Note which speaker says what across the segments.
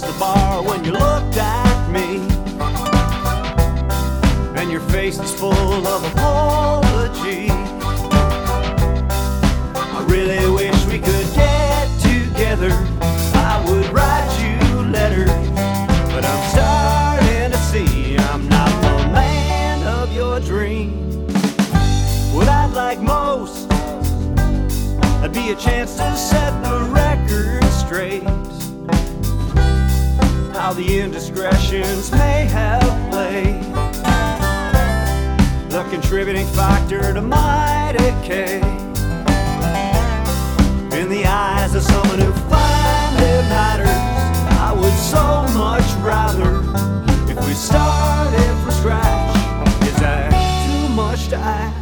Speaker 1: the bar when you looked at me, and your face is full of apology. I really wish we could get together. I would write you letters, but I'm starting to see I'm not the man of your dreams. What I'd like most, that'd be a chance to set the record straight. How the indiscretions may have played the contributing factor to my decay. In the eyes of someone who finally matters, I would so much rather if we started from scratch. Is that too much to ask?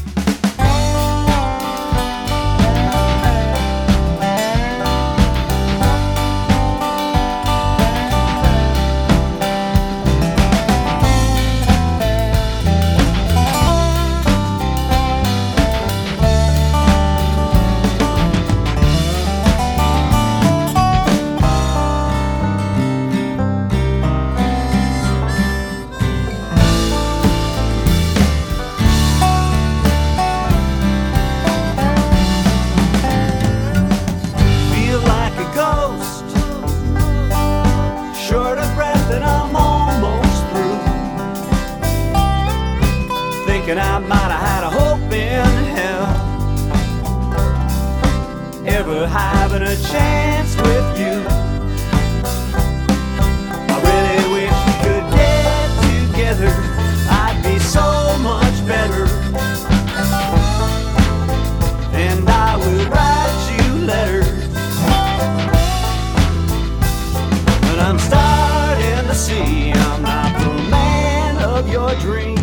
Speaker 1: Short of breath and I'm almost through, thinking I might have had a hope in hell, ever having a chance with you. I really wish we could get together. I'd be so much better, and I would write you letters. I'm starting to see I'm not the man of your dreams.